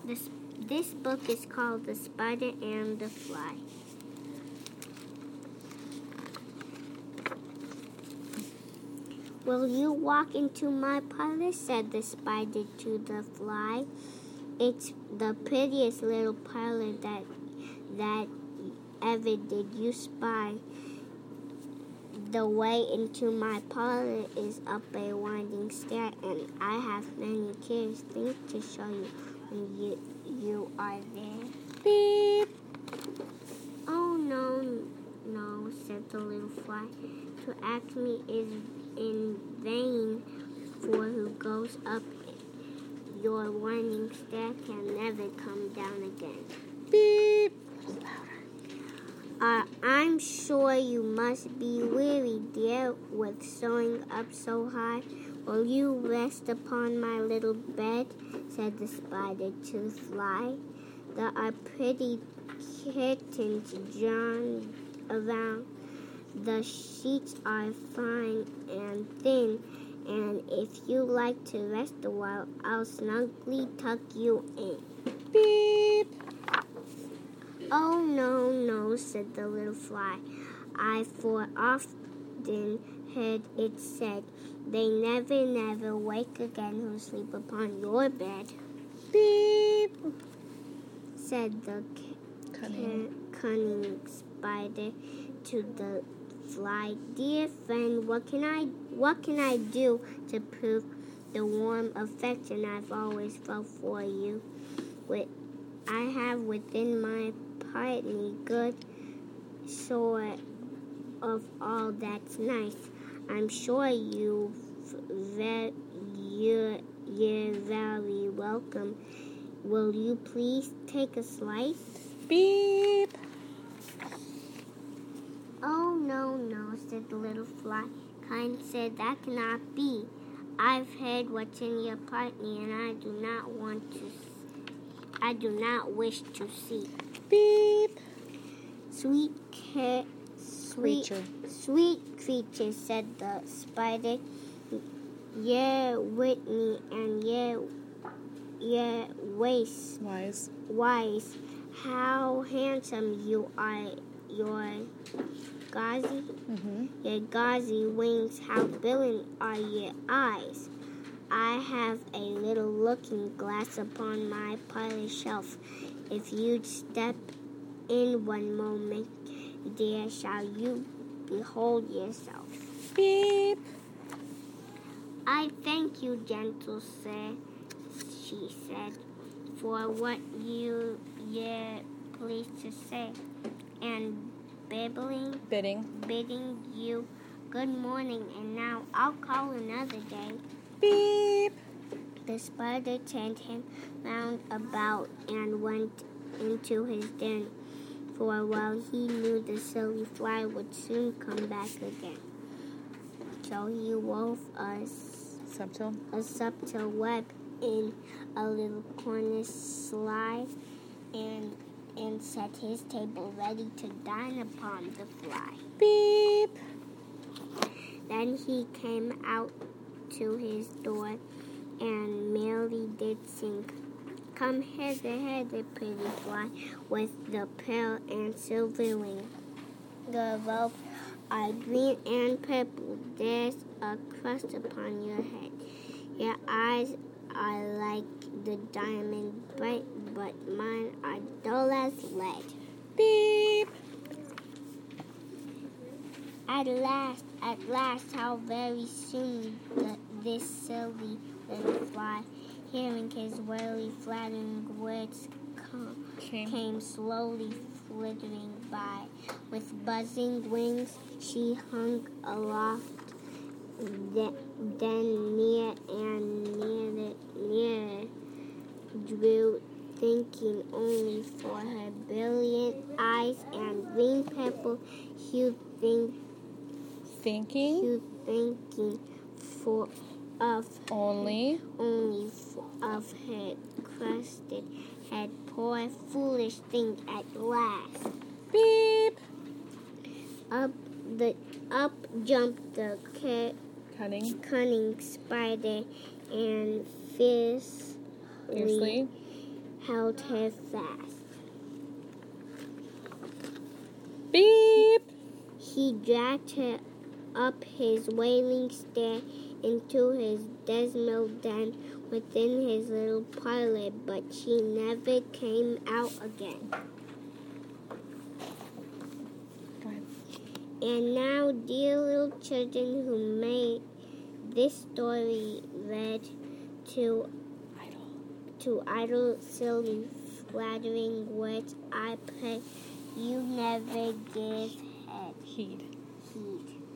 This book is called The Spider and the Fly. Will you walk into my parlor? Said the spider to the fly. It's the prettiest little parlor that ever did you spy. The way into my parlor is up a winding stair, and I have many curious things to show you when you are there. Beep. Oh, no, said the little fly. To ask me is in vain, for who goes up your winding stair can never come down again. Beep. I'm sure you must be weary, dear, with soaring up so high. Will you rest upon my little bed? Said the spider to the fly. There are pretty kittens drawn around. The sheets are fine and thin, and if you like to rest a while, I'll snugly tuck you in. Beep. Oh, no, said the little fly. I for often heard it said, they never wake again who sleep upon your bed. Beep. Said the cunning spider to the fly. Dear friend, what can I do to prove the warm affection I've always felt for you? I have within my partly good sort of all that's nice. I'm sure you're very welcome. Will you please take a slice? Beep. Oh, no, said the little fly. Kind said, that cannot be. I've heard what's in your partly, and I do not wish to see. Beep. Sweet creature, said the spider. You're with me, and you're wise. How handsome you are, your gauzy. Your gauzy wings, how brilliant are your eyes. I have a little looking glass upon my parlor shelf. If you'd step in one moment, dear, shall you behold yourself. Beep. I thank you, gentle sir, she said, for what you're pleased to say, and bidding you good morning, and now I'll call another day. Beep. The spider turned him round about and went into his den. For a while he knew the silly fly would soon come back again. So he wove a subtle web in a little corner sly and set his table ready to dine upon the fly. Beep. Then he came out to his door and merrily did sing. Come hither, pretty fly, with the pearl and silver wing. The robes are green and purple. There's a crust upon your head. Your eyes are like the diamond bright, but mine are dull as lead. Beep. At last, how very soon this silly little fly, hearing his wily flattering words, came slowly flittering by. With buzzing wings, she hung aloft, then near and nearer drew, thinking only for her brilliant eyes and green purple hue, Thinking only of her crusted head. Poor foolish thing at last. Beep. Up jumped the cunning spider and fiercely held her fast. Beep. He dragged her up his wailing stair into his dismal den within his little parlor, but she never came out again. Go ahead. And now, dear little children who made this story read to idle, silly, flattering words, I pray you never give Heed.